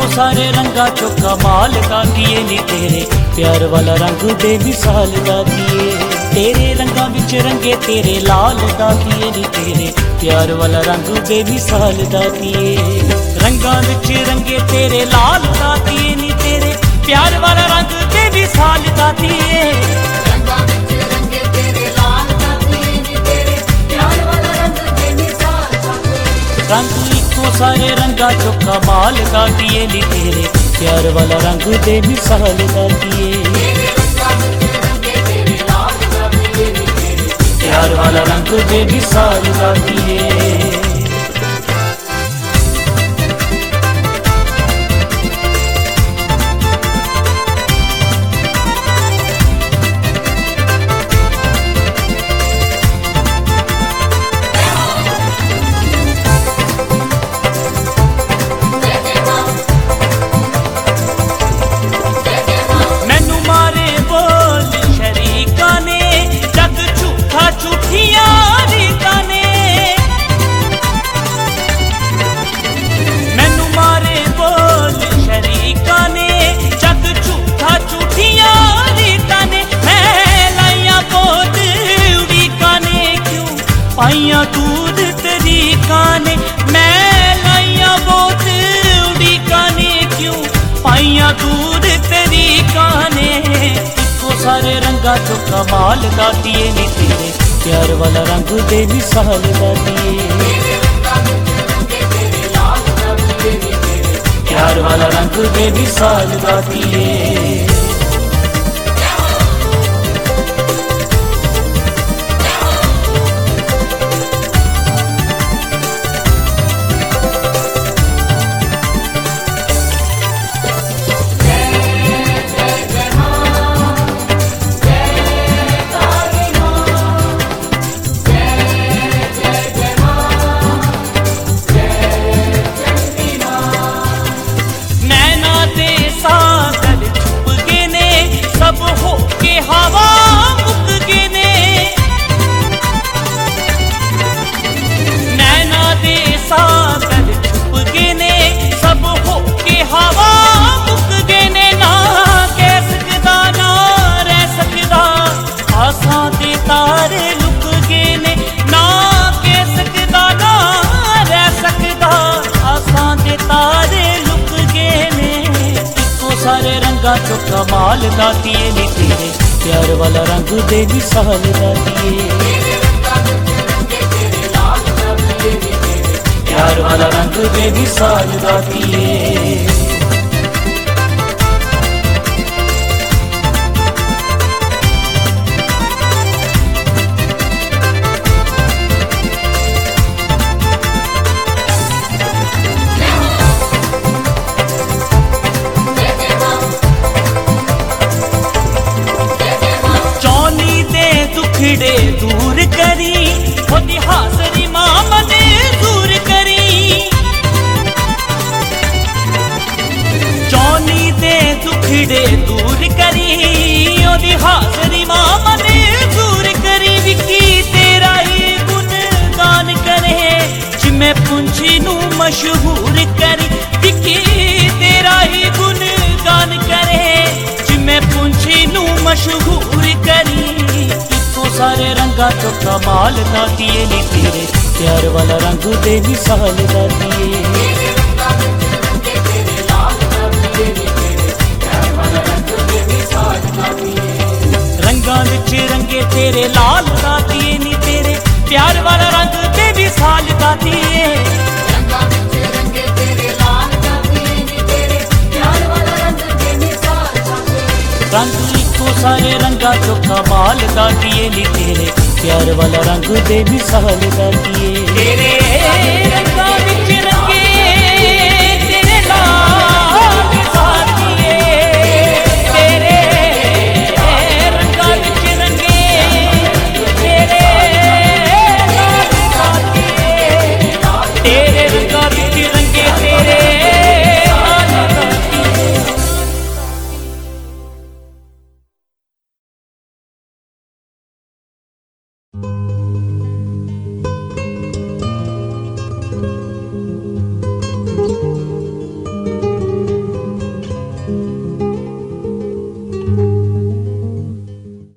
सारे रंगा चो कमाल का दिए नी तेरे प्यार वाला रंग बेमिसाल दा दिए। तेरे रंगा विच रंगे तेरे लाल दा दिए नी तेरे प्यार वाला रंग बेमिसाल दा दिए। रंगा विच रंगे तेरे लाल दा दिए नी तेरे प्यार वाला रंग बेमिसाल दा दिए। रंग इको सारे रंगा चो कमाल का दिए नी तेरे प्यार वाला रंग बेमिसाल दा दिए। प्यार वाला रंग बेमिसाल दा दिए। पाइया दूध तरीका ने मैं लाइया बहुत उड़ीका ने क्यों पाइया दूध तरीका ने। इको सारे रंगा चो कमाल का दिए नी तेरे प्यार वाला रंग बेमिसाल दा दिए। प्यार वाला रंग बेमिसाल दा दिए। सारे रंगा चो कमाल का दिए नी तेरे प्यार वाला रंग बेमिसाल दा दिए। प्यार वाला रंग बेमिसाल दा दिए। दुखड़े दूर करी होती हासरी मां मने दूर करी। चौनी दे दुखड़े दूर करी होती हासरी मां मने दूर करी। विकी तेरा ही गुणगान करे जिमें पुंछी नू मशहूर करी। विकी तेरा ही गुणगान करे जिमें पुंछी नू मशहूर करी। सारे रंगा चो कमाल का दिए नी तेरे प्यार वाला रंग बेमिसाल दा दिए। रंगा विच रंगे तेरे लाल दा दिए नी तेरे प्यार वाला रंग बेमिसाल दा दिए। रंग इको सारे रंगा चो कमाल का दिए नी तेरे प्यार वाला रंग बेमिसाल दा दिए। तेरे रंगा विच रंगे तेरे लाल दा दिए। तेरे रंगा विच रंगे तेरे लाल दा दिए। तेरे रंगा विच रंगे तेरे लाल दा दिए।